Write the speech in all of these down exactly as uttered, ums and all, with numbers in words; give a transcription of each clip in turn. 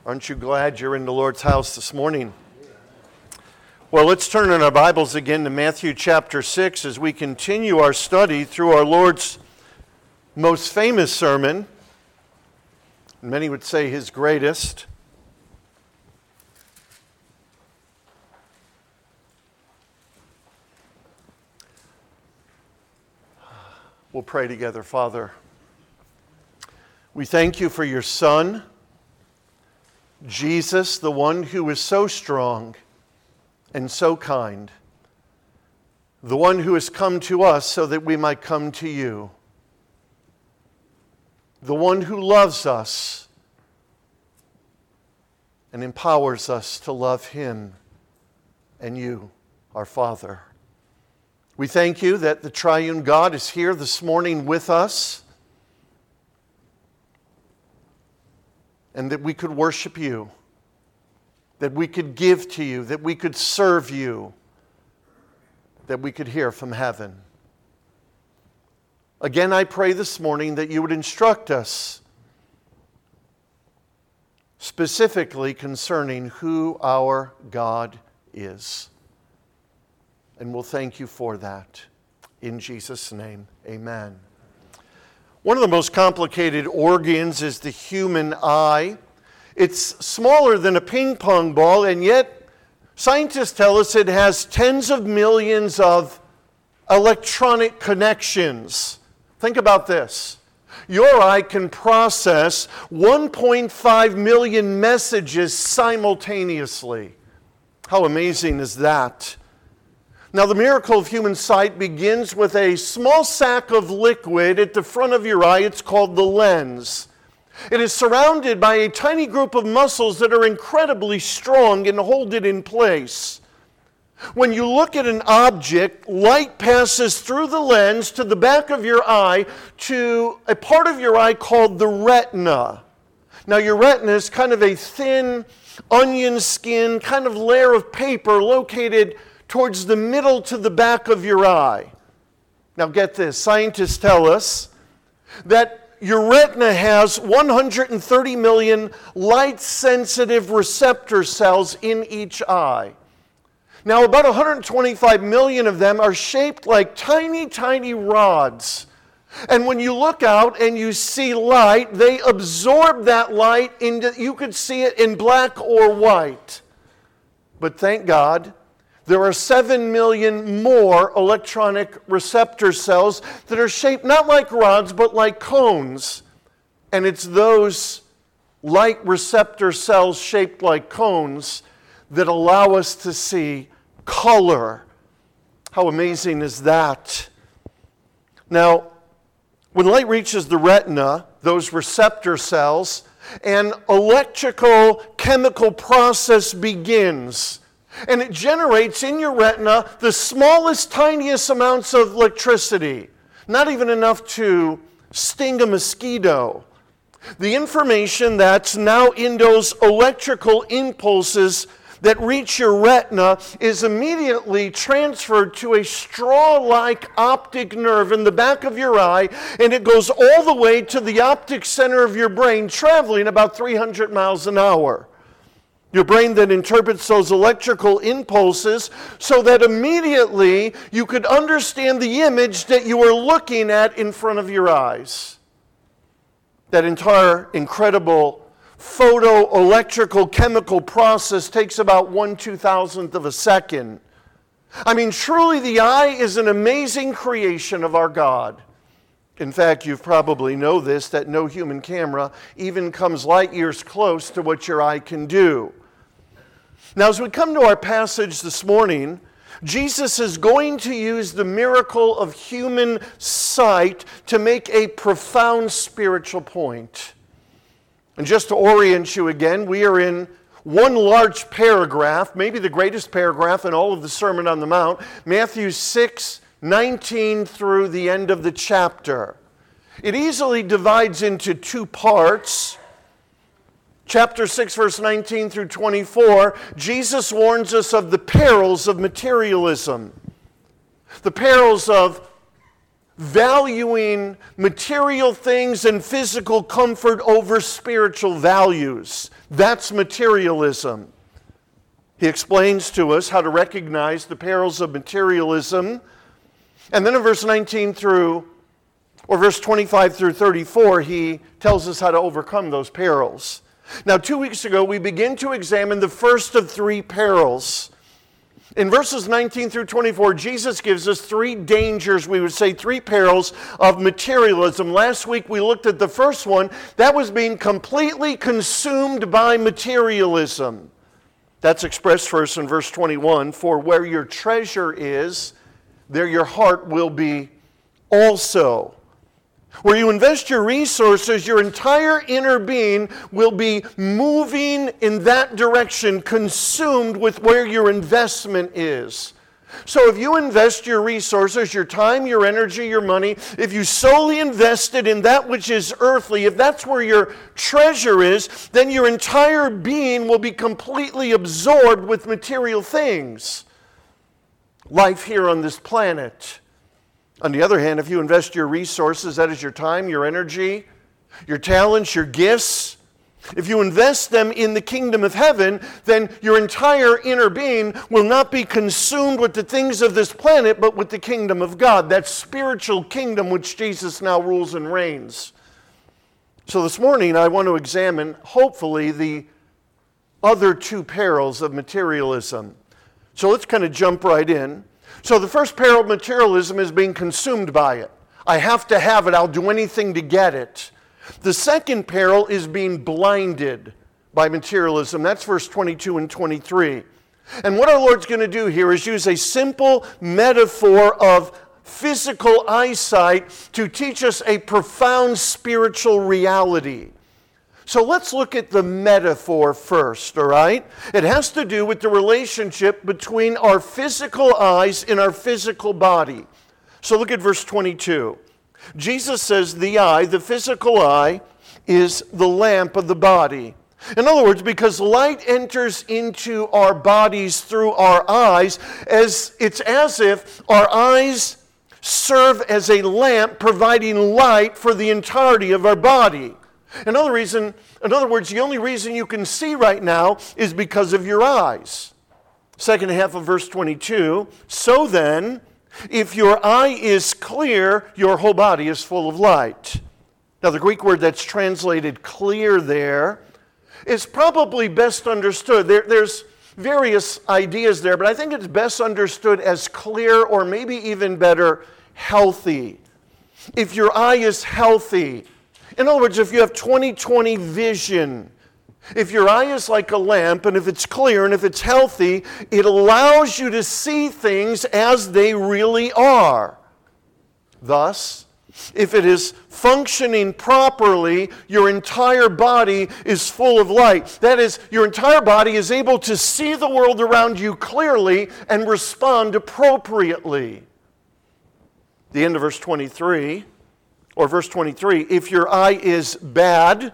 Aren't you glad you're in the Lord's house this morning? Well, let's turn in our Bibles again to Matthew chapter six as we continue our study through our Lord's most famous sermon. Many would say his greatest. We'll pray together. Father, we thank you for your Son, Jesus, the one who is so strong and so kind, the one who has come to us so that we might come to you, the one who loves us and empowers us to love him and you, our Father. We thank you that the triune God is here this morning with us, and that we could worship you, that we could give to you, that we could serve you, that we could hear from heaven. Again, I pray this morning that you would instruct us specifically concerning who our God is. And we'll thank you for that. In Jesus' name, amen. One of the most complicated organs is the human eye. It's smaller than a ping pong ball, and yet scientists tell us it has tens of millions of electronic connections. Think about this. Your eye can process one point five million messages simultaneously. How amazing is that? Now, the miracle of human sight begins with a small sack of liquid at the front of your eye. It's called the lens. It is surrounded by a tiny group of muscles that are incredibly strong and hold it in place. When you look at an object, light passes through the lens to the back of your eye to a part of your eye called the retina. Now, your retina is kind of a thin, onion skin kind of layer of paper located towards the middle to the back of your eye. Now get this, scientists tell us that your retina has one hundred thirty million light-sensitive receptor cells in each eye. Now about one hundred twenty-five million of them are shaped like tiny, tiny rods. And when you look out and you see light, they absorb that light into, you could see it in black or white. But thank God, there are seven million more electronic receptor cells that are shaped not like rods, but like cones. And it's those light receptor cells shaped like cones that allow us to see color. How amazing is that? Now, when light reaches the retina, those receptor cells, an electrical chemical process begins. And it generates in your retina the smallest, tiniest amounts of electricity. Not even enough to sting a mosquito. The information that's now in those electrical impulses that reach your retina is immediately transferred to a straw-like optic nerve in the back of your eye, and it goes all the way to the optic center of your brain, traveling about three hundred miles an hour. Your brain then interprets those electrical impulses so that immediately you could understand the image that you are looking at in front of your eyes. That entire incredible photoelectrical chemical process takes about one two-thousandth of a second. I mean, truly the eye is an amazing creation of our God. In fact, you probably know this, that no human camera even comes light years close to what your eye can do. Now, as we come to our passage this morning, Jesus is going to use the miracle of human sight to make a profound spiritual point. And just to orient you again, we are in one large paragraph, maybe the greatest paragraph in all of the Sermon on the Mount, Matthew six, nineteen through the end of the chapter. It easily divides into two parts. Chapter six, verse nineteen through twenty-four, Jesus warns us of the perils of materialism, the perils of valuing material things and physical comfort over spiritual values. That's materialism. He explains to us how to recognize the perils of materialism. And then in verse nineteen through, or verse twenty-five through thirty-four, he tells us how to overcome those perils. Now, two weeks ago, we began to examine the first of three perils. In verses nineteen through twenty-four, Jesus gives us three dangers, we would say three perils of materialism. Last week, we looked at the first one. That was being completely consumed by materialism. That's expressed first in verse twenty-one. For where your treasure is, there your heart will be also. Where you invest your resources, your entire inner being will be moving in that direction, consumed with where your investment is. So if you invest your resources, your time, your energy, your money, if you solely invest it in that which is earthly, if that's where your treasure is, then your entire being will be completely absorbed with material things. Life here on this planet. On the other hand, if you invest your resources, that is your time, your energy, your talents, your gifts, if you invest them in the kingdom of heaven, then your entire inner being will not be consumed with the things of this planet, but with the kingdom of God, that spiritual kingdom which Jesus now rules and reigns. So this morning, I want to examine, hopefully, the other two perils of materialism. So let's kind of jump right in. So the first peril of materialism is being consumed by it. I have to have it. I'll do anything to get it. The second peril is being blinded by materialism. That's verse twenty-two and twenty-three. And what our Lord's going to do here is use a simple metaphor of physical eyesight to teach us a profound spiritual reality. So let's look at the metaphor first, all right? It has to do with the relationship between our physical eyes and our physical body. So look at verse twenty-two. Jesus says the eye, the physical eye, is the lamp of the body. In other words, because light enters into our bodies through our eyes, as it's as if our eyes serve as a lamp providing light for the entirety of our body. Another reason, in other words, the only reason you can see right now is because of your eyes. Second half of verse twenty-two, so then, if your eye is clear, your whole body is full of light. Now, the Greek word that's translated clear there is probably best understood. There, there's various ideas there, but I think it's best understood as clear, or maybe even better, healthy. If your eye is healthy, in other words, if you have twenty twenty vision, if your eye is like a lamp, and if it's clear and if it's healthy, it allows you to see things as they really are. Thus, if it is functioning properly, your entire body is full of light. That is, your entire body is able to see the world around you clearly and respond appropriately. The end of verse twenty-three, or verse twenty-three, if your eye is bad,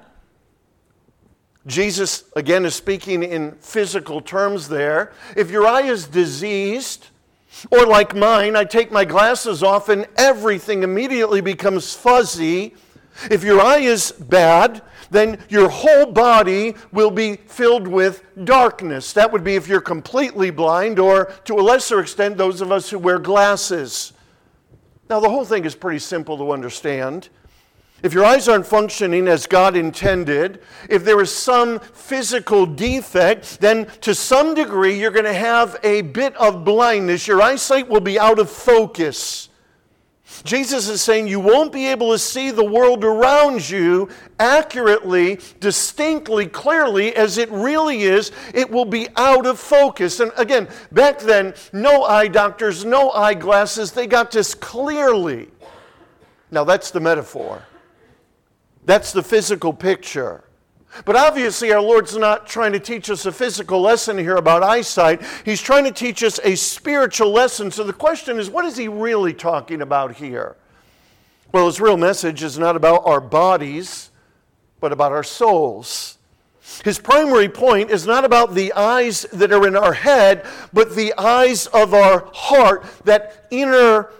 Jesus, again, is speaking in physical terms there. If your eye is diseased, or like mine, I take my glasses off and everything immediately becomes fuzzy. If your eye is bad, then your whole body will be filled with darkness. That would be if you're completely blind, or to a lesser extent, those of us who wear glasses. Now, the whole thing is pretty simple to understand. If your eyes aren't functioning as God intended, if there is some physical defect, then to some degree you're going to have a bit of blindness. Your eyesight will be out of focus. Jesus is saying you won't be able to see the world around you accurately, distinctly, clearly as it really is. It will be out of focus. And again, back then, no eye doctors, no eyeglasses. They got this clearly. Now that's the metaphor. That's the physical picture. But obviously our Lord's not trying to teach us a physical lesson here about eyesight. He's trying to teach us a spiritual lesson. So the question is, what is he really talking about here? Well, his real message is not about our bodies, but about our souls. His primary point is not about the eyes that are in our head, but the eyes of our heart, that inner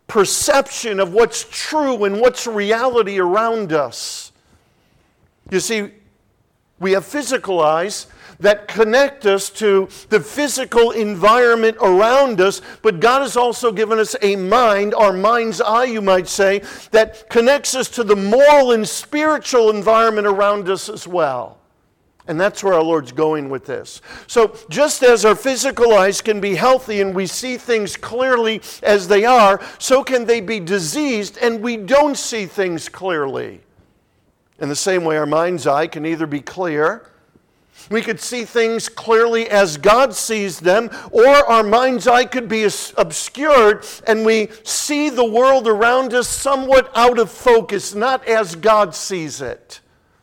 perception of what's true and what's reality around us. You see, we have physical eyes that connect us to the physical environment around us, but God has also given us a mind, our mind's eye, you might say, that connects us to the moral and spiritual environment around us as well. And that's where our Lord's going with this. So just as our physical eyes can be healthy and we see things clearly as they are, so can they be diseased and we don't see things clearly. In the same way, our mind's eye can either be clear, we could see things clearly as God sees them, or our mind's eye could be obscured and we see the world around us somewhat out of focus, not as God sees it.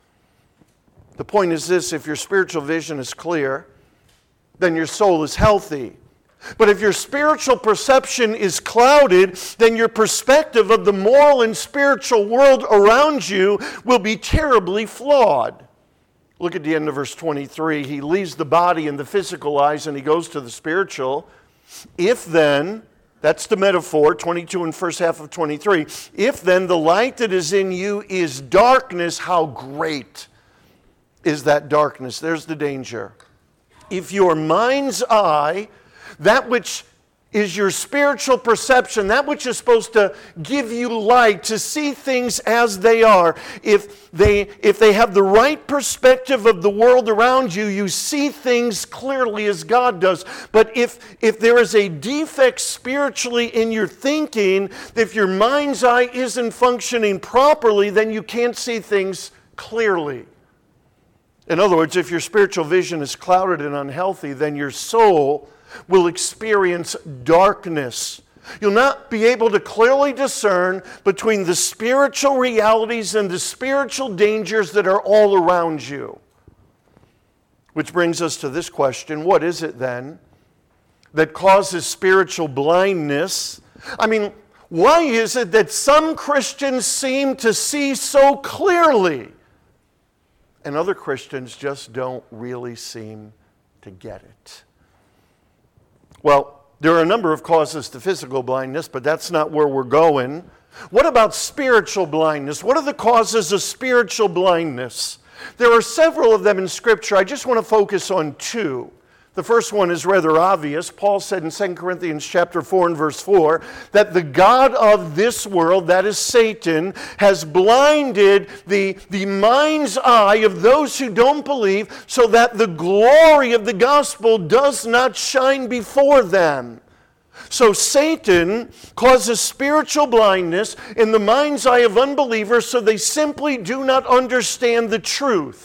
The point is this: if your spiritual vision is clear, then your soul is healthy. But if your spiritual perception is clouded, then your perspective of the moral and spiritual world around you will be terribly flawed. Look at the end of verse twenty-three. He leaves the body and the physical eyes and he goes to the spiritual. If then, that's the metaphor, twenty-two and first half of twenty-three. If then the light that is in you is darkness, how great is that darkness? There's the danger. If your mind's eye, that which is your spiritual perception, that which is supposed to give you light, to see things as they are, if they, if they have the right perspective of the world around you, you see things clearly as God does. But if, if there is a defect spiritually in your thinking, if your mind's eye isn't functioning properly, then you can't see things clearly. In other words, if your spiritual vision is clouded and unhealthy, then your soul will experience darkness. You'll not be able to clearly discern between the spiritual realities and the spiritual dangers that are all around you. Which brings us to this question: what is it then that causes spiritual blindness? I mean, why is it that some Christians seem to see so clearly and other Christians just don't really seem to get it? Well, there are a number of causes to physical blindness, but that's not where we're going. What about spiritual blindness? What are the causes of spiritual blindness? There are several of them in Scripture. I just want to focus on two. The first one is rather obvious. Paul said in Second Corinthians chapter four and verse four that the God of this world, that is Satan, has blinded the, the mind's eye of those who don't believe, so that the glory of the gospel does not shine before them. So Satan causes spiritual blindness in the mind's eye of unbelievers, so they simply do not understand the truth.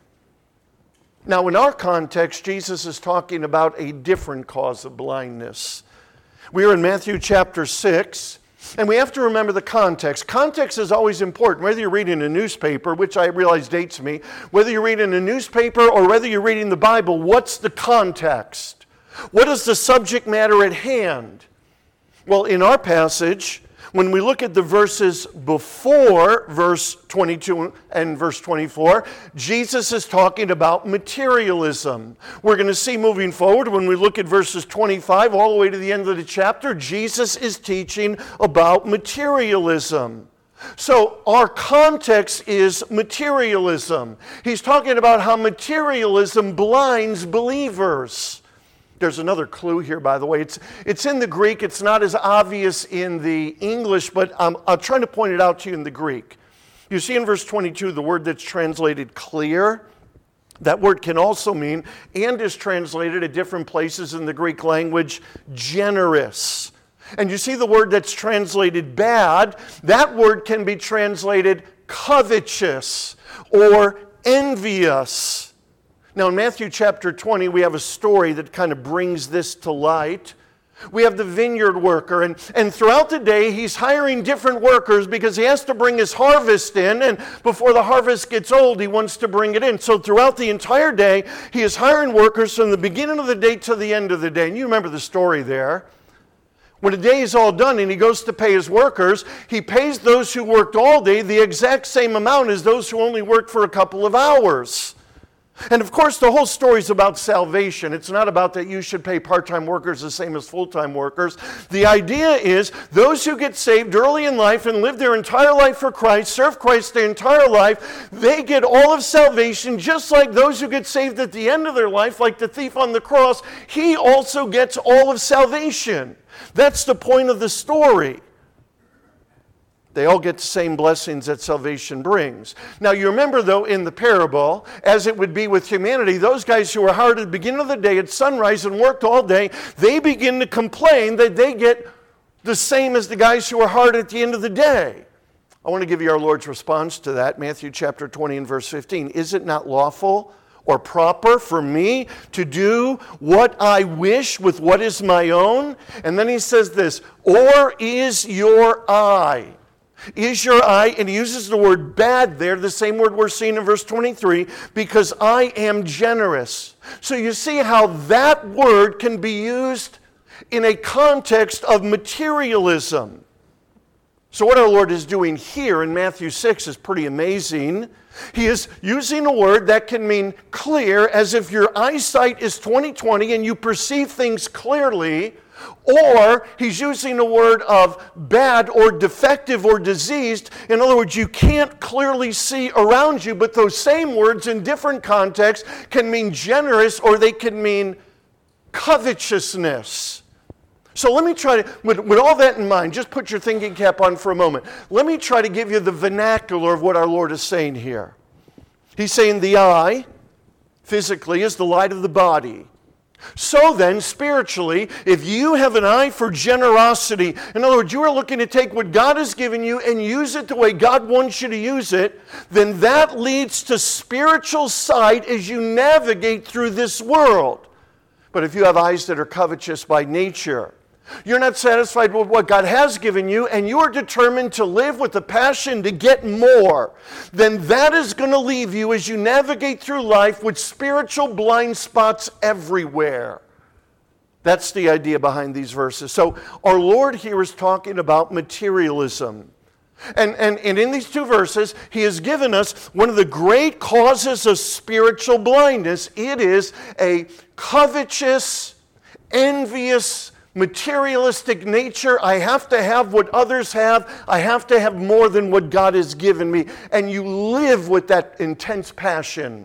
Now, in our context, Jesus is talking about a different cause of blindness. We are in Matthew chapter six, and we have to remember the context. Context is always important, whether you're reading a newspaper, which I realize dates me, whether you're reading a newspaper or whether you're reading the Bible. What's the context? What is the subject matter at hand? Well, in our passage, when we look at the verses before verse twenty-two and verse twenty-four, Jesus is talking about materialism. We're going to see moving forward, when we look at verses twenty-five all the way to the end of the chapter, Jesus is teaching about materialism. So our context is materialism. He's talking about how materialism blinds believers. There's another clue here, by the way. It's, it's in the Greek. It's not as obvious in the English, but I'm, I'm trying to point it out to you in the Greek. You see in verse twenty-two, the word that's translated clear. That word can also mean, and is translated at different places in the Greek language, generous. And you see the word that's translated bad. That word can be translated covetous or envious. Now, in Matthew chapter twenty, we have a story that kind of brings this to light. We have the vineyard worker, and, and throughout the day, he's hiring different workers because he has to bring his harvest in, and before the harvest gets old, he wants to bring it in. So throughout the entire day, he is hiring workers from the beginning of the day to the end of the day. And you remember the story there. When the day is all done and he goes to pay his workers, he pays those who worked all day the exact same amount as those who only worked for a couple of hours. And of course, the whole story is about salvation. It's not about that you should pay part-time workers the same as full-time workers. The idea is those who get saved early in life and live their entire life for Christ, serve Christ their entire life, they get all of salvation, just like those who get saved at the end of their life, like the thief on the cross. He also gets all of salvation. That's the point of the story. They all get the same blessings that salvation brings. Now, you remember, though, in the parable, as it would be with humanity, those guys who were hard at the beginning of the day at sunrise and worked all day, they begin to complain that they get the same as the guys who are hard at the end of the day. I want to give you our Lord's response to that, Matthew chapter twenty and verse fifteen. Is it not lawful or proper for me to do what I wish with what is my own? And then he says this, or is your eye... Is your eye, and he uses the word bad there, the same word we're seeing in verse twenty-three, because I am generous. So you see how that word can be used in a context of materialism. So what our Lord is doing here in Matthew six is pretty amazing. He is using a word that can mean clear, as if your eyesight is twenty twenty and you perceive things clearly. Or he's using a word of bad or defective or diseased. In other words, you can't clearly see around you, but those same words in different contexts can mean generous or they can mean covetousness. So let me try to, with, with all that in mind, just put your thinking cap on for a moment. Let me try to give you the vernacular of what our Lord is saying here. He's saying the eye, physically, is the light of the body. So then, spiritually, if you have an eye for generosity, in other words, you are looking to take what God has given you and use it the way God wants you to use it, then that leads to spiritual sight as you navigate through this world. But if you have eyes that are covetous by nature, you're not satisfied with what God has given you, and you are determined to live with a passion to get more, then that is going to leave you as you navigate through life with spiritual blind spots everywhere. That's the idea behind these verses. So our Lord here is talking about materialism. And, and, and in these two verses, he has given us one of the great causes of spiritual blindness. It is a covetous, envious, materialistic nature. I have to have what others have. I have to have more than what God has given me. And you live with that intense passion.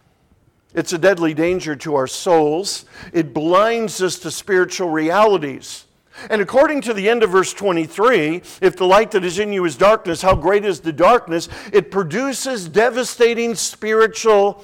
It's a deadly danger to our souls. It blinds us to spiritual realities. And according to the end of verse twenty-three, if the light that is in you is darkness, how great is the darkness? It produces devastating spiritual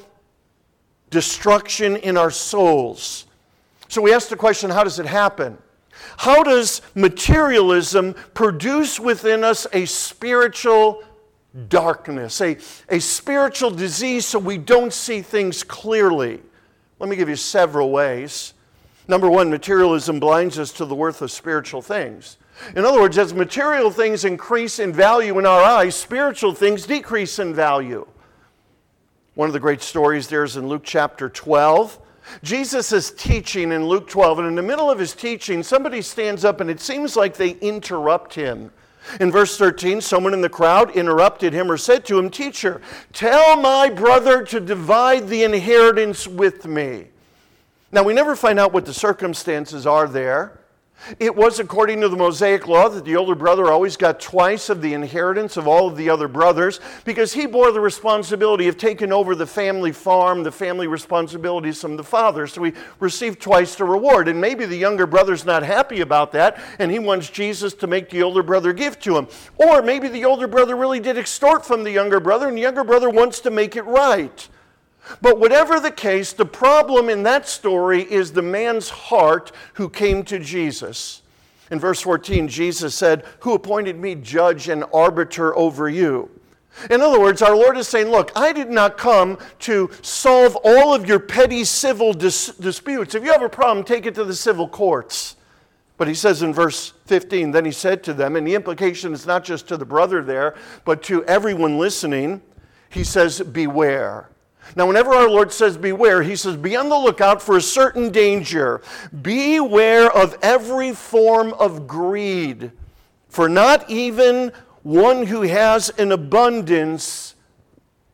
destruction in our souls. So we ask the question, how does it happen? How does materialism produce within us a spiritual darkness, a, a spiritual disease so we don't see things clearly? Let me give you several ways. Number one, materialism blinds us to the worth of spiritual things. In other words, as material things increase in value in our eyes, spiritual things decrease in value. One of the great stories there is in Luke chapter twelve. Jesus is teaching in Luke twelve, and in the middle of his teaching, somebody stands up, and it seems like they interrupt him. In verse thirteen, someone in the crowd interrupted him or said to him, "Teacher, tell my brother to divide the inheritance with me." Now, we never find out what the circumstances are there. It was according to the Mosaic law that the older brother always got twice of the inheritance of all of the other brothers because he bore the responsibility of taking over the family farm, the family responsibilities from the father. So he received twice the reward. And maybe the younger brother's not happy about that and he wants Jesus to make the older brother give to him. Or maybe the older brother really did extort from the younger brother and the younger brother wants to make it right. But whatever the case, the problem in that story is the man's heart who came to Jesus. In verse fourteen, Jesus said, "Who appointed me judge and arbiter over you?" In other words, our Lord is saying, look, I did not come to solve all of your petty civil dis- disputes. If you have a problem, take it to the civil courts. But he says in verse fifteen, then he said to them, and the implication is not just to the brother there, but to everyone listening, he says, beware. Now, whenever our Lord says beware, he says be on the lookout for a certain danger. Beware of every form of greed, for not even one who has an abundance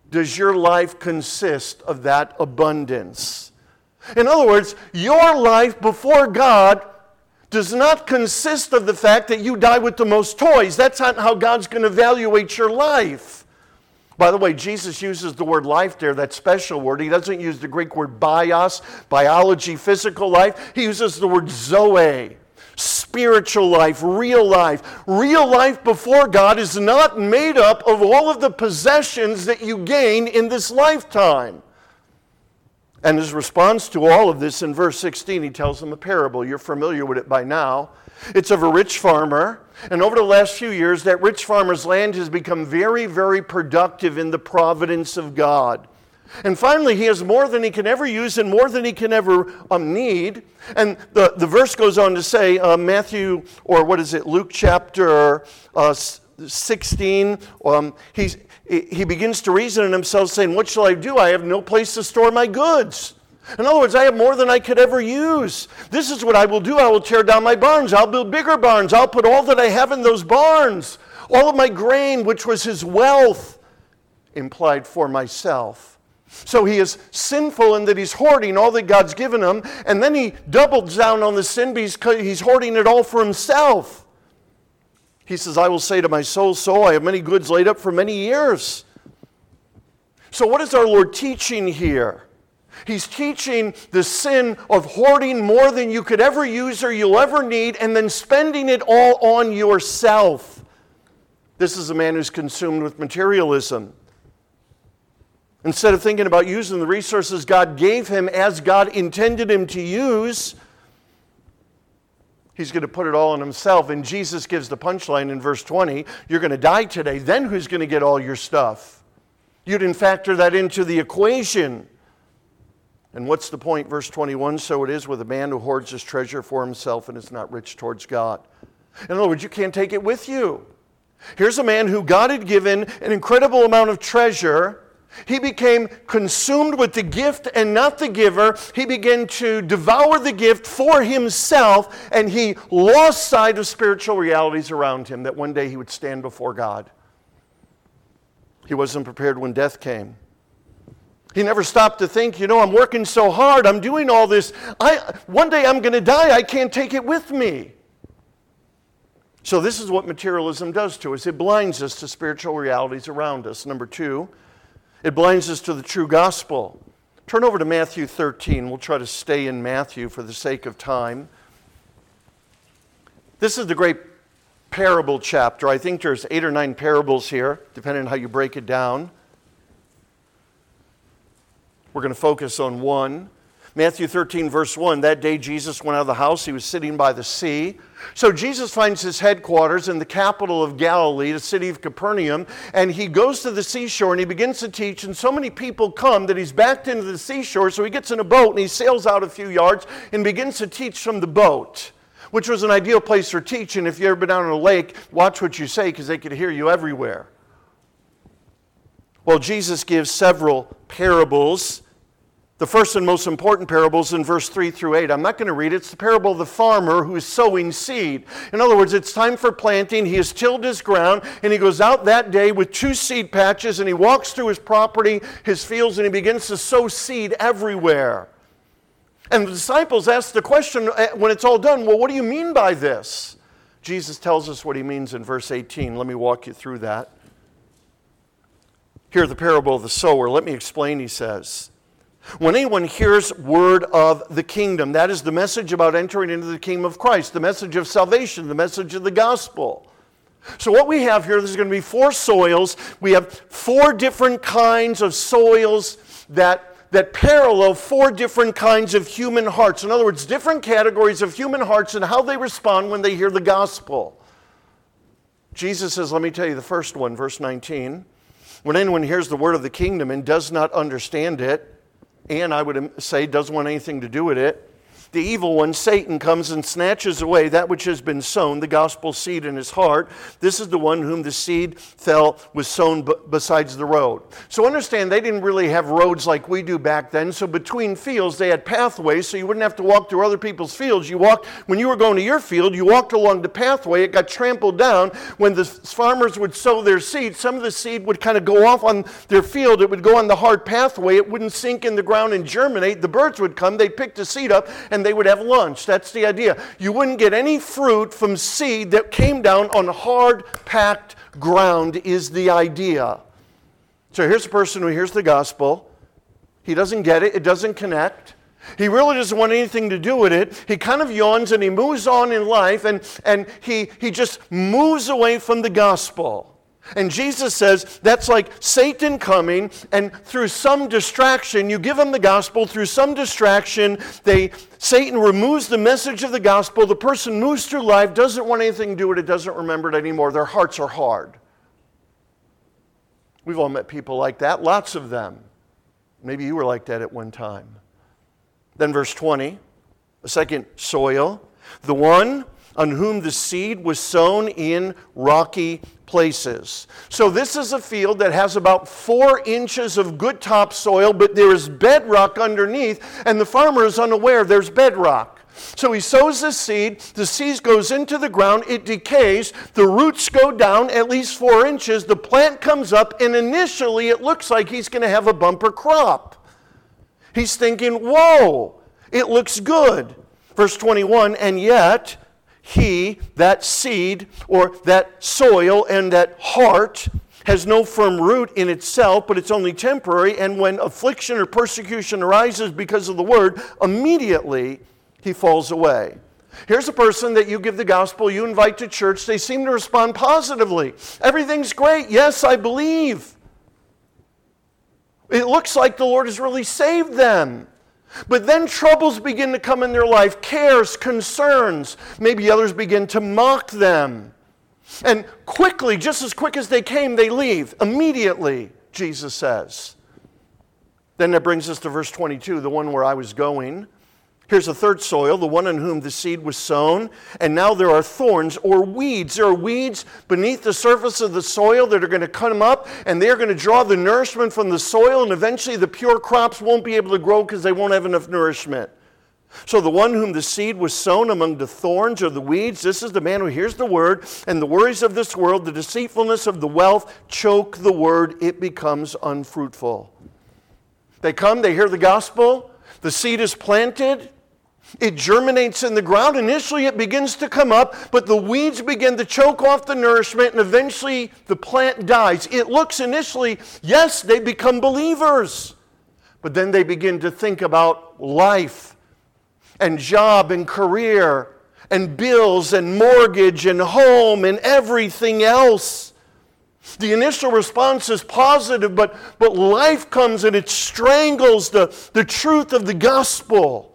does your life consist of that abundance? In other words, your life before God does not consist of the fact that you die with the most toys. That's not how God's going to evaluate your life. By the way, Jesus uses the word life there, that special word. He doesn't use the Greek word bios, biology, physical life. He uses the word zoe, spiritual life, real life. Real life before God is not made up of all of the possessions that you gain in this lifetime. And his response to all of this in verse sixteen, he tells them a parable. You're familiar with it by now. It's of a rich farmer. And over the last few years, that rich farmer's land has become very, very productive in the providence of God. And finally, he has more than he can ever use and more than he can ever um, need. And the, the verse goes on to say, uh, Matthew, or what is it, Luke chapter uh, sixteen, um, he's, he begins to reason in himself saying, what shall I do? I have no place to store my goods. In other words, I have more than I could ever use. This is what I will do. I will tear down my barns. I'll build bigger barns. I'll put all that I have in those barns. All of my grain, which was his wealth, implied for myself. So he is sinful in that he's hoarding all that God's given him, and then he doubles down on the sin because he's hoarding it all for himself. He says, I will say to my soul, soul, I have many goods laid up for many years. So what is our Lord teaching here? He's teaching the sin of hoarding more than you could ever use or you'll ever need, and then spending it all on yourself. This is a man who's consumed with materialism. Instead of thinking about using the resources God gave him as God intended him to use, he's going to put it all on himself. And Jesus gives the punchline in verse twenty. You're going to die today. Then who's going to get all your stuff? You didn't factor that into the equation. And what's the point? Verse twenty-one, so it is with a man who hoards his treasure for himself and is not rich towards God. In other words, you can't take it with you. Here's a man who God had given an incredible amount of treasure. He became consumed with the gift and not the giver. He began to devour the gift for himself, and he lost sight of spiritual realities around him, that one day he would stand before God. He wasn't prepared when death came. He never stopped to think, you know, I'm working so hard, I'm doing all this. I, one day I'm going to die, I can't take it with me. So this is what materialism does to us. It blinds us to spiritual realities around us. Number two, it blinds us to the true gospel. Turn over to Matthew thirteen. We'll try to stay in Matthew for the sake of time. This is the great parable chapter. I think there's eight or nine parables here, depending on how you break it down. We're going to focus on one. Matthew thirteen, verse one, that day Jesus went out of the house. He was sitting by the sea. So Jesus finds his headquarters in the capital of Galilee, the city of Capernaum, and he goes to the seashore and he begins to teach, and so many people come that he's backed into the seashore, so he gets in a boat and he sails out a few yards and begins to teach from the boat, which was an ideal place for teaching. If you've ever been down on a lake, watch what you say because they could hear you everywhere. Well, Jesus gives several parables. The first and most important parable is in verse three through eight. I'm not going to read it. It's the parable of the farmer who is sowing seed. In other words, it's time for planting. He has tilled his ground, and he goes out that day with two seed patches, and he walks through his property, his fields, and he begins to sow seed everywhere. And the disciples ask the question when it's all done, well, what do you mean by this? Jesus tells us what he means in verse eighteen. Let me walk you through that. Here, the parable of the sower. Let me explain, he says. When anyone hears word of the kingdom, that is the message about entering into the kingdom of Christ, the message of salvation, the message of the gospel. So what we have here, there's going to be four soils. We have four different kinds of soils that, that parallel four different kinds of human hearts. In other words, different categories of human hearts and how they respond when they hear the gospel. Jesus says, let me tell you the first one, verse nineteen. When anyone hears the word of the kingdom and does not understand it, and I would say doesn't want anything to do with it, The evil one, Satan, comes and snatches away that which has been sown, the gospel seed in his heart. This is the one whom the seed fell, was sown b- besides the road. So understand, they didn't really have roads like we do back then. So between fields, they had pathways, so you wouldn't have to walk through other people's fields. You walked, when you were going to your field, you walked along the pathway. It got trampled down. When the farmers would sow their seed, some of the seed would kind of go off on their field. It would go on the hard pathway. It wouldn't sink in the ground and germinate. The birds would come. They'd pick the seed up, and they would have lunch. That's the idea. You wouldn't get any fruit from seed that came down on hard, packed ground is the idea. So here's a person who hears the gospel. He doesn't get it. It doesn't connect. He really doesn't want anything to do with it. He kind of yawns and he moves on in life, and, and he, he just moves away from the gospel. And Jesus says that's like Satan coming, and through some distraction, you give them the gospel, through some distraction, they Satan removes the message of the gospel, the person moves through life, doesn't want anything to do with it, doesn't remember it anymore, their hearts are hard. We've all met people like that, lots of them. Maybe you were like that at one time. Then verse twenty, the second soil, the one on whom the seed was sown in rocky places. So this is a field that has about four inches of good topsoil, but there is bedrock underneath, and the farmer is unaware there's bedrock. So he sows the seed, the seed goes into the ground, it decays, the roots go down at least four inches, the plant comes up, and initially it looks like he's going to have a bumper crop. He's thinking, whoa, it looks good. Verse twenty-one, and yet he, that seed, or that soil and that heart, has no firm root in itself, but it's only temporary, and when affliction or persecution arises because of the word, immediately he falls away. Here's a person that you give the gospel, you invite to church, they seem to respond positively. Everything's great. Yes, I believe. It looks like the Lord has really saved them. But then troubles begin to come in their life, cares, concerns. Maybe others begin to mock them. And quickly, just as quick as they came, they leave. Immediately, Jesus says. Then that brings us to verse twenty-two, the one where I was going. Here's a third soil, the one on whom the seed was sown. And now there are thorns or weeds. There are weeds beneath the surface of the soil that are going to come up, and they're going to draw the nourishment from the soil, and eventually the pure crops won't be able to grow because they won't have enough nourishment. So the one whom the seed was sown among the thorns or the weeds, this is the man who hears the word, and the worries of this world, the deceitfulness of the wealth, choke the word. It becomes unfruitful. They come, they hear the gospel, the seed is planted, it germinates in the ground. Initially it begins to come up, but the weeds begin to choke off the nourishment, and eventually the plant dies. It looks initially, yes, they become believers, but then they begin to think about life and job and career and bills and mortgage and home and everything else. The initial response is positive, but, but life comes and it strangles the, the truth of the gospel.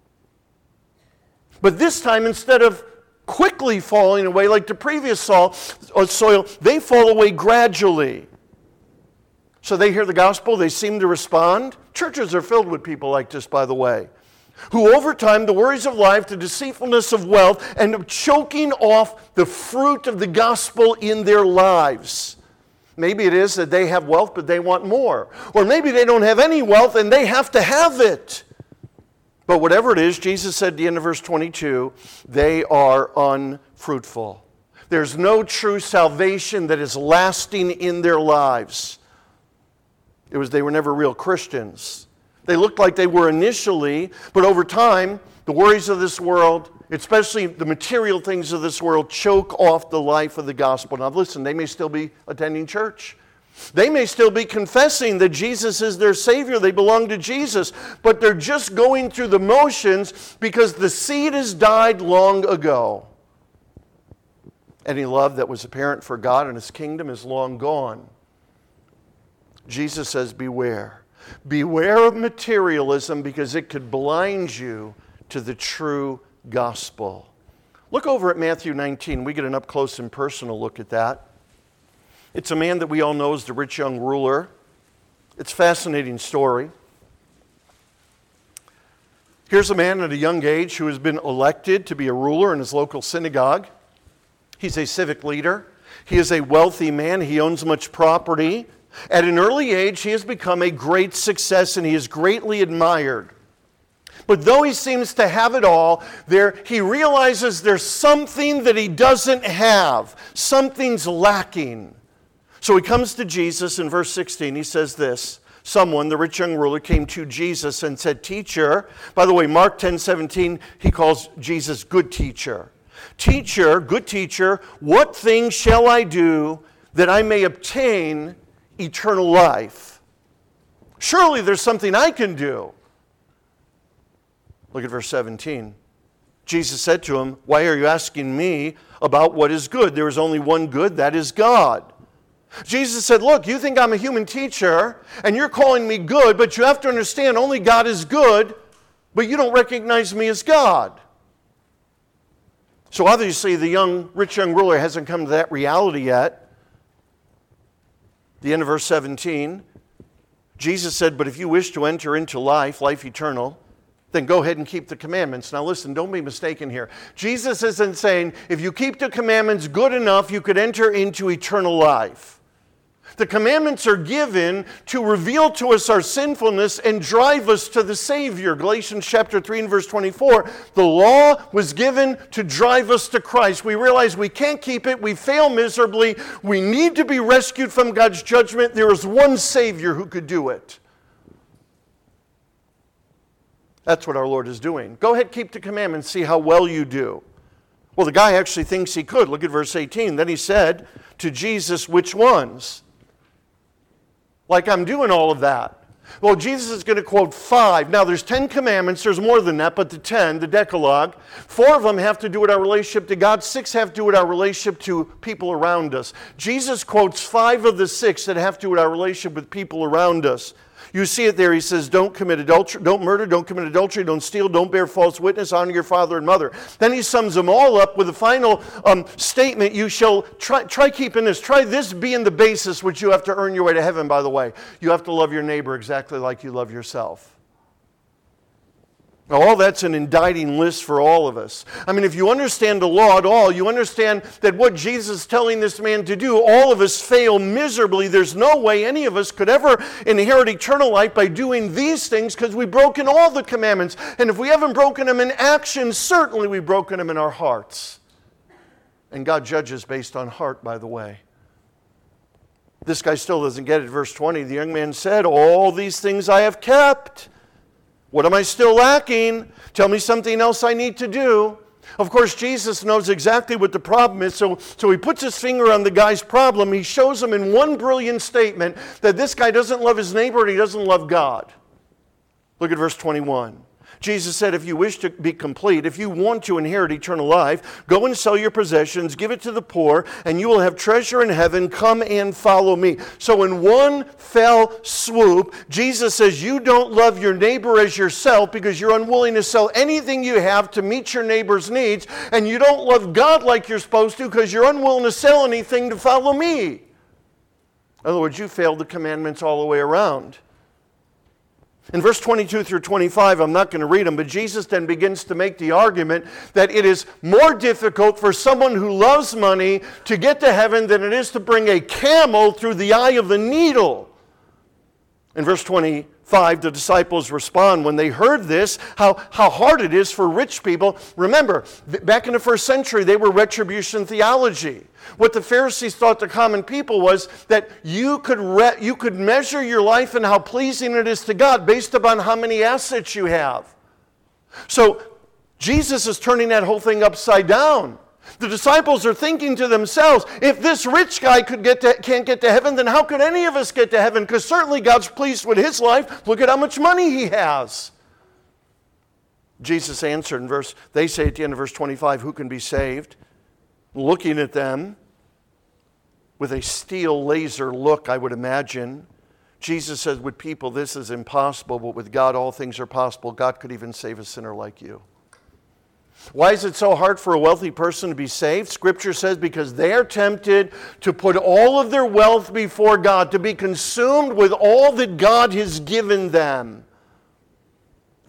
But this time, instead of quickly falling away like the previous soil, they fall away gradually. So they hear the gospel, they seem to respond. Churches are filled with people like this, by the way, who over time, the worries of life, the deceitfulness of wealth, end up choking off the fruit of the gospel in their lives. Maybe it is that they have wealth, but they want more. Or maybe they don't have any wealth and they have to have it. But whatever it is, Jesus said at the end of verse twenty-two, they are unfruitful. There's no true salvation that is lasting in their lives. It was they were never real Christians. They looked like they were initially, but over time, the worries of this world, especially the material things of this world, choke off the life of the gospel. Now listen, they may still be attending church. They may still be confessing that Jesus is their Savior. They belong to Jesus. But they're just going through the motions because the seed has died long ago. Any love that was apparent for God and His kingdom is long gone. Jesus says, beware. Beware of materialism because it could blind you to the true gospel. Look over at Matthew nineteen. We get an up-close and personal look at that. It's a man that we all know as the rich young ruler. It's a fascinating story. Here's a man at a young age who has been elected to be a ruler in his local synagogue. He's a civic leader. He is a wealthy man. He owns much property. At an early age, he has become a great success and he is greatly admired. But though he seems to have it all, there he realizes there's something that he doesn't have. Something's lacking. So he comes to Jesus in verse sixteen. He says this, someone, the rich young ruler, came to Jesus and said, Teacher, by the way, Mark ten seventeen, he calls Jesus good teacher. Teacher, good teacher, what things shall I do that I may obtain eternal life? Surely there's something I can do. Look at verse seventeen. Jesus said to him, why are you asking me about what is good? There is only one good, that is God. Jesus said, look, you think I'm a human teacher, and you're calling me good, but you have to understand only God is good, but you don't recognize me as God. So obviously the young, rich young ruler hasn't come to that reality yet. The end of verse seventeen, Jesus said, but if you wish to enter into life, life eternal, then go ahead and keep the commandments. Now listen, don't be mistaken here. Jesus isn't saying if you keep the commandments good enough, you could enter into eternal life. The commandments are given to reveal to us our sinfulness and drive us to the Savior. Galatians chapter three and verse twenty-four, the law was given to drive us to Christ. We realize we can't keep it. We fail miserably. We need to be rescued from God's judgment. There is one Savior who could do it. That's what our Lord is doing. Go ahead, keep the commandments, see how well you do. Well, the guy actually thinks he could. Look at verse eighteen. Then he said to Jesus, which ones? Like I'm doing all of that. Well, Jesus is going to quote five. Now, there's ten commandments. There's more than that, but the ten, the Decalogue, four of them have to do with our relationship to God. Six have to do with our relationship to people around us. Jesus quotes five of the six that have to do with our relationship with people around us. You see it there. He says, don't commit adultery, don't murder, don't commit adultery, don't steal, don't bear false witness, honor your father and mother. Then he sums them all up with a final um, statement. You shall try, try keeping this. Try this being the basis which you have to earn your way to heaven, by the way. You have to love your neighbor exactly like you love yourself. Now, all that's an indicting list for all of us. I mean, if you understand the law at all, you understand that what Jesus is telling this man to do, all of us fail miserably. There's no way any of us could ever inherit eternal life by doing these things because we've broken all the commandments. And if we haven't broken them in action, certainly we've broken them in our hearts. And God judges based on heart, by the way. This guy still doesn't get it. Verse twenty, the young man said, all these things I have kept. What am I still lacking? Tell me something else I need to do. Of course, Jesus knows exactly what the problem is, so, so he puts his finger on the guy's problem. He shows him in one brilliant statement that this guy doesn't love his neighbor and he doesn't love God. Look at verse twenty-one. Jesus said, if you wish to be complete, if you want to inherit eternal life, go and sell your possessions, give it to the poor, and you will have treasure in heaven. Come and follow me. So in one fell swoop, Jesus says you don't love your neighbor as yourself because you're unwilling to sell anything you have to meet your neighbor's needs, and you don't love God like you're supposed to because you're unwilling to sell anything to follow me. In other words, you failed the commandments all the way around. In verse twenty-two through twenty-five, I'm not going to read them, but Jesus then begins to make the argument that it is more difficult for someone who loves money to get to heaven than it is to bring a camel through the eye of a needle. In verse twenty-five, the disciples respond when they heard this, how, how hard it is for rich people. Remember, back in the first century, they were retribution theology. What the Pharisees thought the common people was that you could, re- you could measure your life and how pleasing it is to God based upon how many assets you have. So Jesus is turning that whole thing upside down. The disciples are thinking to themselves, if this rich guy could get to, can't get to heaven, then how could any of us get to heaven? Because certainly God's pleased with his life. Look at how much money he has. Jesus answered in verse, they say at the end of verse twenty-five, who can be saved? Looking at them with a steel laser look, I would imagine, Jesus says, with people this is impossible, but with God all things are possible. God could even save a sinner like you. Why is it so hard for a wealthy person to be saved? Scripture says because they are tempted to put all of their wealth before God, to be consumed with all that God has given them.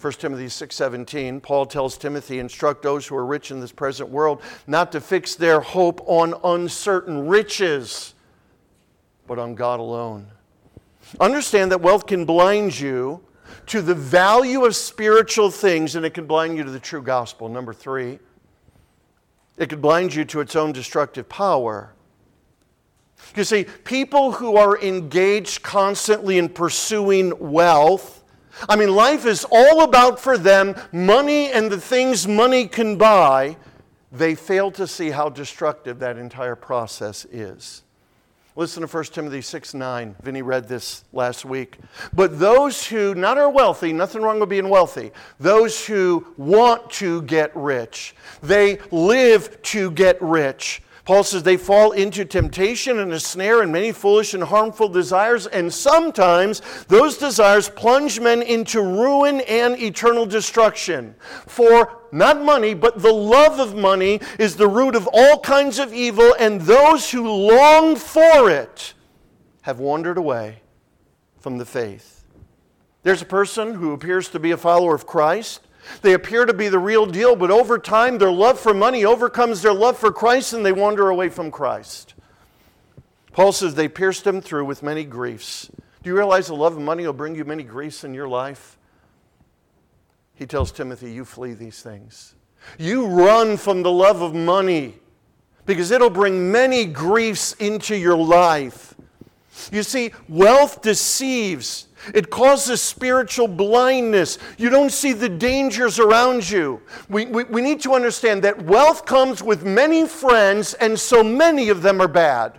First Timothy six seventeen, Paul tells Timothy, instruct those who are rich in this present world not to fix their hope on uncertain riches, but on God alone. Understand that wealth can blind you to the value of spiritual things, and it can blind you to the true gospel. Number three, it could blind you to its own destructive power. You see, people who are engaged constantly in pursuing wealth, I mean, life is all about for them money and the things money can buy. They fail to see how destructive that entire process is. Listen to First Timothy six nine. Vinny read this last week. But those who not are wealthy, nothing wrong with being wealthy, those who want to get rich, they live to get rich. Paul says they fall into temptation and a snare and many foolish and harmful desires, and sometimes those desires plunge men into ruin and eternal destruction. For not money, but the love of money is the root of all kinds of evil, and those who long for it have wandered away from the faith. There's a person who appears to be a follower of Christ. They appear to be the real deal, but over time their love for money overcomes their love for Christ and they wander away from Christ. Paul says they pierced him through with many griefs. Do you realize the love of money will bring you many griefs in your life? He tells Timothy, you flee these things. You run from the love of money because it'll bring many griefs into your life. You see, wealth deceives. It causes spiritual blindness. You don't see the dangers around you. We, we, we need to understand that wealth comes with many friends, and so many of them are bad.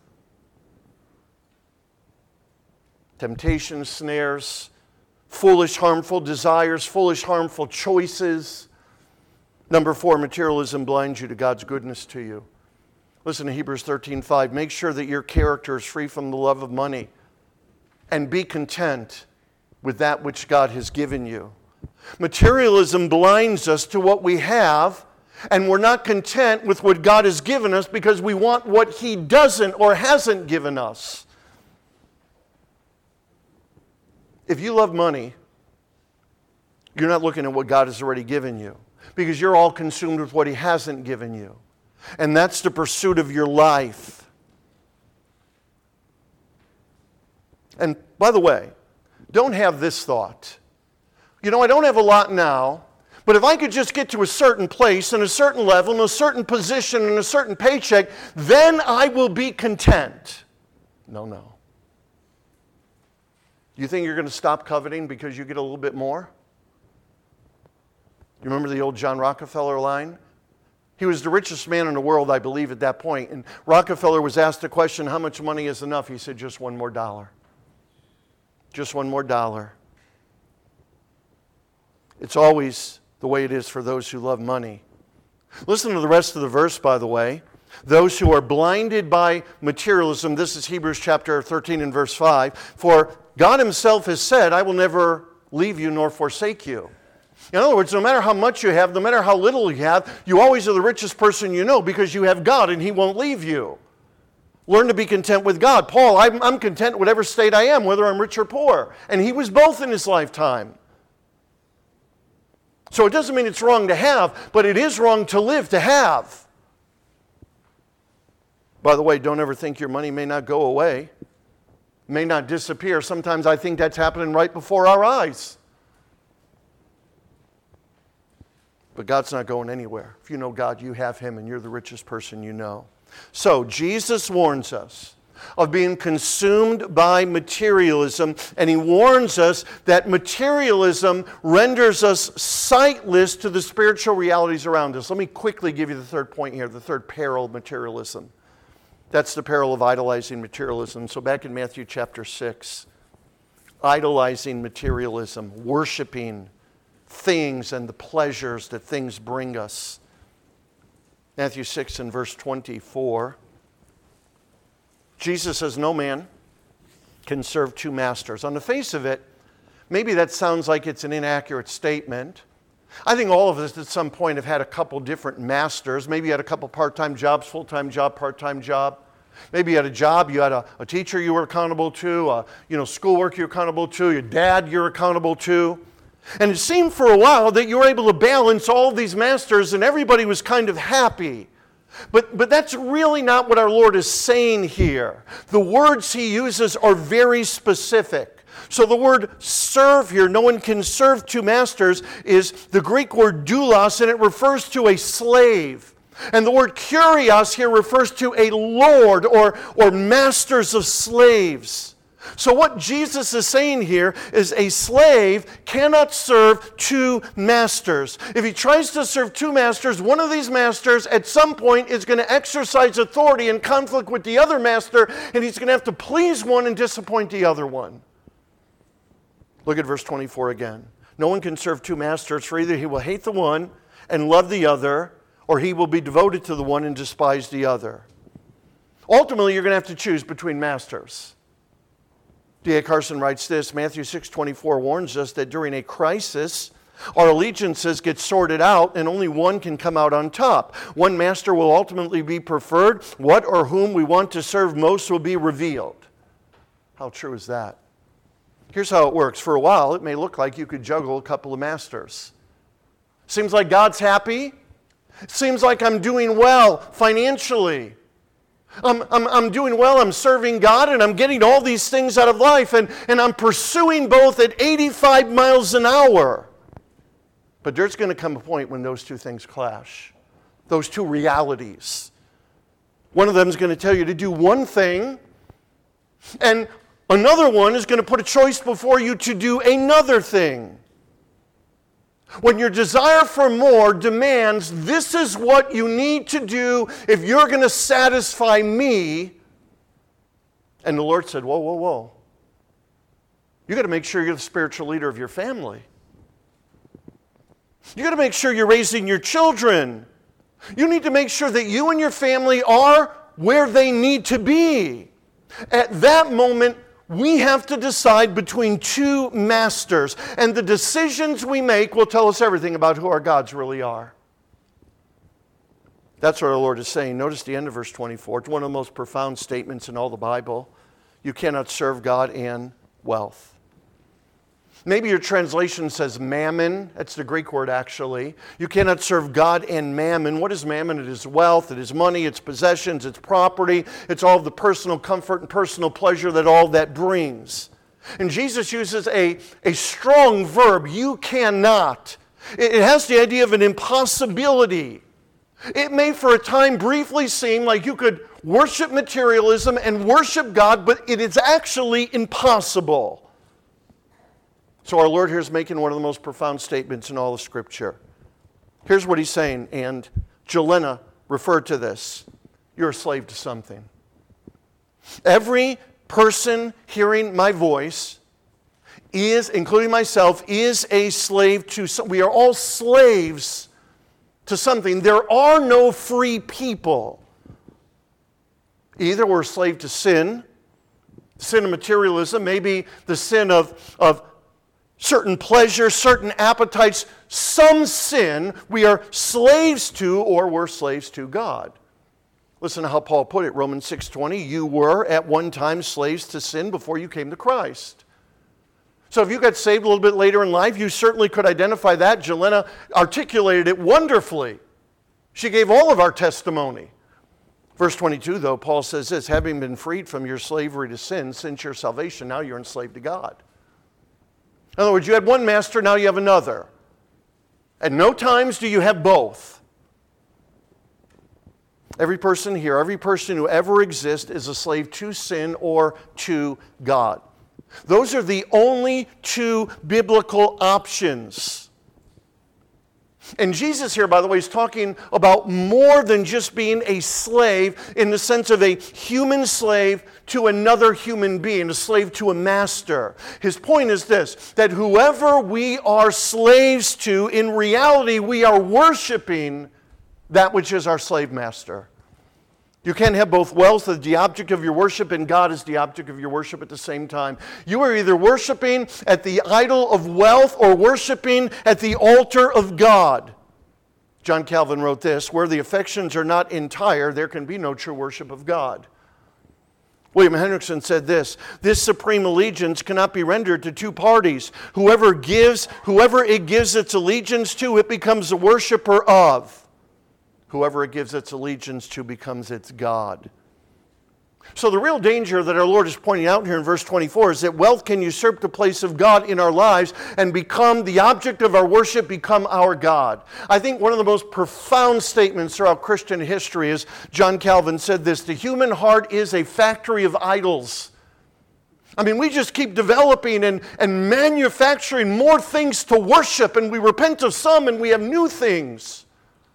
Temptations, snares, foolish, harmful desires, foolish, harmful choices. Number four, materialism blinds you to God's goodness to you. Listen to Hebrews thirteen five. Make sure that your character is free from the love of money, and be content with that which God has given you. Materialism blinds us to what we have, and we're not content with what God has given us because we want what He doesn't or hasn't given us. If you love money, you're not looking at what God has already given you because you're all consumed with what He hasn't given you. And that's the pursuit of your life. And by the way, don't have this thought. You know, I don't have a lot now, but if I could just get to a certain place and a certain level and a certain position and a certain paycheck, then I will be content. No, no. You think you're going to stop coveting because you get a little bit more? You remember the old John Rockefeller line? He was the richest man in the world, I believe, at that point. And Rockefeller was asked the question, how much money is enough? He said, just one more dollar. Just one more dollar. It's always the way it is for those who love money. Listen to the rest of the verse, by the way. Those who are blinded by materialism, this is Hebrews chapter thirteen and verse five, for God Himself has said, I will never leave you nor forsake you. In other words, no matter how much you have, no matter how little you have, you always are the richest person you know because you have God and He won't leave you. Learn to be content with God. Paul, I'm, I'm content whatever state I am, whether I'm rich or poor. And he was both in his lifetime. So it doesn't mean it's wrong to have, but it is wrong to live to have. By the way, don't ever think your money may not go away, may not disappear. Sometimes I think that's happening right before our eyes. But God's not going anywhere. If you know God, you have Him, and you're the richest person you know. So, Jesus warns us of being consumed by materialism, and He warns us that materialism renders us sightless to the spiritual realities around us. Let me quickly give you the third point here, the third peril of materialism. That's the peril of idolizing materialism. So back in Matthew chapter six, idolizing materialism, worshiping things and the pleasures that things bring us. Matthew six and verse twenty-four. Jesus says, no man can serve two masters. On the face of it, maybe that sounds like it's an inaccurate statement. I think all of us at some point have had a couple different masters. Maybe you had a couple part-time jobs, full-time job, part-time job. Maybe you had a job, you had a, a teacher you were accountable to, a, you know, schoolwork you're accountable to, your dad you're accountable to. And it seemed for a while that you were able to balance all these masters and everybody was kind of happy. But, but that's really not what our Lord is saying here. The words he uses are very specific. So the word serve here, no one can serve two masters, is the Greek word doulos, and it refers to a slave. And the word kurios here refers to a lord or, or masters of slaves. So what Jesus is saying here is a slave cannot serve two masters. If he tries to serve two masters, one of these masters at some point is going to exercise authority in conflict with the other master, and he's going to have to please one and disappoint the other one. Look at verse twenty-four again. No one can serve two masters, for either he will hate the one and love the other, or he will be devoted to the one and despise the other. Ultimately, you're going to have to choose between masters. D A Carson writes this, Matthew six twenty-four warns us that during a crisis, our allegiances get sorted out and only one can come out on top. One master will ultimately be preferred. What or whom we want to serve most will be revealed. How true is that? Here's how it works. For a while, it may look like you could juggle a couple of masters. Seems like God's happy. Seems like I'm doing well financially. I'm, I'm, I'm doing well, I'm serving God, and I'm getting all these things out of life, and, and I'm pursuing both at eighty-five miles an hour. But there's going to come a point when those two things clash, those two realities. One of them is going to tell you to do one thing, and another one is going to put a choice before you to do another thing. When your desire for more demands, this is what you need to do if you're going to satisfy me. And the Lord said, whoa, whoa, whoa. You got to make sure you're the spiritual leader of your family. You got to make sure you're raising your children. You need to make sure that you and your family are where they need to be. At that moment, we have to decide between two masters, and the decisions we make will tell us everything about who our gods really are. That's what our Lord is saying. Notice the end of verse twenty-four. It's one of the most profound statements in all the Bible. You cannot serve God and wealth. Maybe your translation says mammon. That's the Greek word, actually. You cannot serve God and mammon. What is mammon? It is wealth, it is money, it's possessions, it's property. It's all of the personal comfort and personal pleasure that all that brings. And Jesus uses a, a strong verb, you cannot. It, it has the idea of an impossibility. It may for a time briefly seem like you could worship materialism and worship God, but it is actually impossible. So our Lord here is making one of the most profound statements in all of Scripture. Here's what he's saying, and Jelena referred to this. You're a slave to something. Every person hearing my voice is, including myself, is a slave to something. We are all slaves to something. There are no free people. Either we're a slave to sin, sin of materialism, maybe the sin of, of certain pleasures, certain appetites, some sin we are slaves to, or we're slaves to God. Listen to how Paul put it, Romans six twenty, you were at one time slaves to sin before you came to Christ. So if you got saved a little bit later in life, you certainly could identify that. Jelena articulated it wonderfully. She gave all of our testimony. Verse twenty-two, though, Paul says this, having been freed from your slavery to sin, since your salvation, now you're enslaved to God. In other words, you had one master, now you have another. At no times do you have both. Every person here, every person who ever exists is a slave to sin or to God. Those are the only two biblical options. And Jesus here, by the way, is talking about more than just being a slave in the sense of a human slave to another human being, a slave to a master. His point is this, that whoever we are slaves to, in reality, we are worshiping that which is our slave master. You can't have both wealth as the object of your worship and God as the object of your worship at the same time. You are either worshiping at the idol of wealth or worshiping at the altar of God. John Calvin wrote this, where the affections are not entire, there can be no true worship of God. William Hendrickson said this: this supreme allegiance cannot be rendered to two parties. Whoever gives, whoever it gives its allegiance to, it becomes a worshiper of. Whoever it gives its allegiance to becomes its God. So the real danger that our Lord is pointing out here in verse twenty-four is that wealth can usurp the place of God in our lives and become the object of our worship, become our God. I think one of the most profound statements throughout Christian history is John Calvin said this: the human heart is a factory of idols. I mean, we just keep developing and, and manufacturing more things to worship, and we repent of some and we have new things.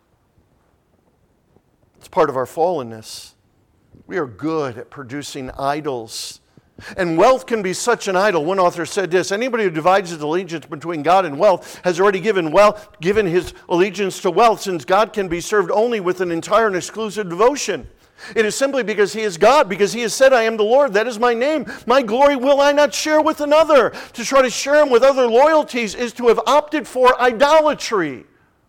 It's part of our fallenness. We are good at producing idols. And wealth can be such an idol. One author said this: anybody who divides his allegiance between God and wealth has already given wealth, given his allegiance to wealth, since God can be served only with an entire and exclusive devotion. It is simply because he is God, because he has said, I am the Lord, that is my name. My glory will I not share with another. To try to share him with other loyalties is to have opted for idolatry.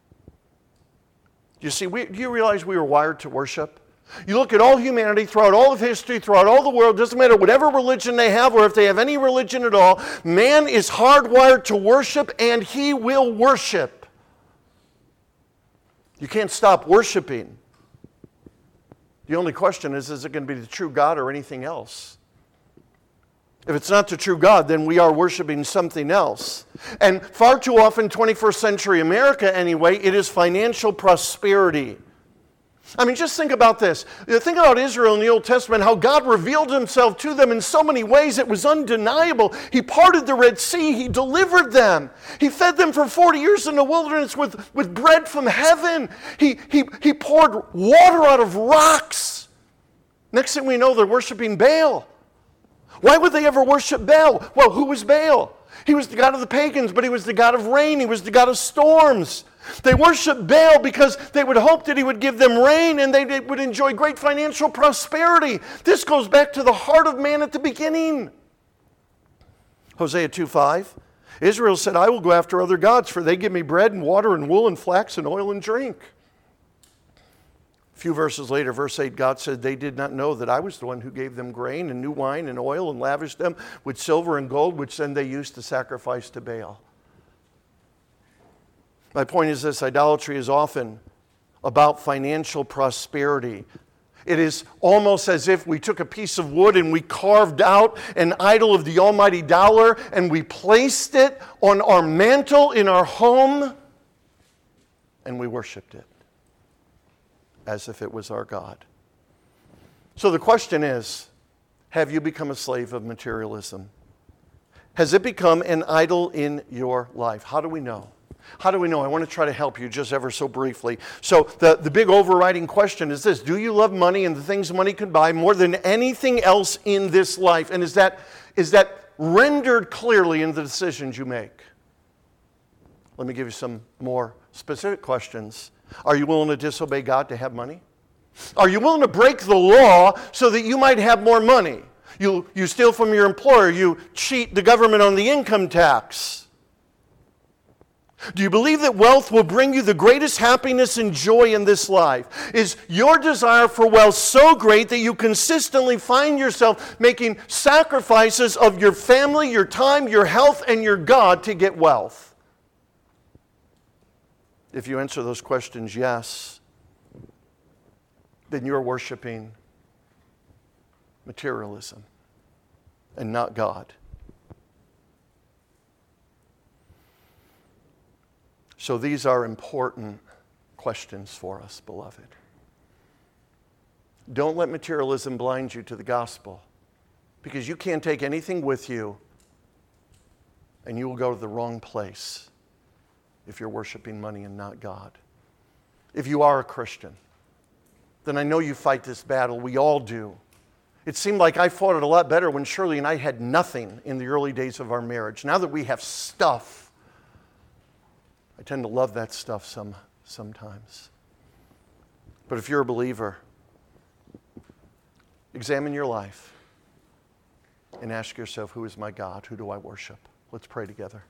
You see, we, do you realize we were wired to worship? You look at all humanity throughout all of history, throughout all the world, doesn't matter whatever religion they have or if they have any religion at all, man is hardwired to worship, and he will worship. You can't stop worshiping. The only question is, is it going to be the true God or anything else? If it's not the true God, then we are worshiping something else. And far too often, twenty-first century America anyway, it is financial prosperity. I mean, just think about this. Think about Israel in the Old Testament, how God revealed himself to them in so many ways it was undeniable. He parted the Red Sea. He delivered them. He fed them for forty years in the wilderness with, with bread from heaven. He, he, he poured water out of rocks. Next thing we know, they're worshiping Baal. Why would they ever worship Baal? Well, who was Baal? He was the god of the pagans, but he was the god of rain. He was the god of storms. They worshiped Baal because they would hope that he would give them rain and they would enjoy great financial prosperity. This goes back to the heart of man at the beginning. Hosea two five. Israel said, I will go after other gods, for they give me bread and water and wool and flax and oil and drink. A few verses later, verse eight, God said, they did not know that I was the one who gave them grain and new wine and oil and lavished them with silver and gold, which then they used to sacrifice to Baal. My point is this: idolatry is often about financial prosperity. It is almost as if we took a piece of wood and we carved out an idol of the almighty dollar and we placed it on our mantle in our home and we worshiped it as if it was our God. So the question is, have you become a slave of materialism? Has it become an idol in your life? How do we know? How do we know? I want to try to help you just ever so briefly. So the, the big overriding question is this: do you love money and the things money can buy more than anything else in this life? And is that, is that rendered clearly in the decisions you make? Let me give you some more specific questions. Are you willing to disobey God to have money? Are you willing to break the law so that you might have more money? You, you steal from your employer. You cheat the government on the income tax. Do you believe that wealth will bring you the greatest happiness and joy in this life? Is your desire for wealth so great that you consistently find yourself making sacrifices of your family, your time, your health, and your God to get wealth? If you answer those questions yes, then you're worshiping materialism and not God. So these are important questions for us, beloved. Don't let materialism blind you to the gospel, because you can't take anything with you and you will go to the wrong place if you're worshiping money and not God. If you are a Christian, then I know you fight this battle. We all do. It seemed like I fought it a lot better when Shirley and I had nothing in the early days of our marriage. Now that we have stuff, I tend to love that stuff some, sometimes. But if you're a believer, examine your life and ask yourself, who is my God? Who do I worship? Let's pray together.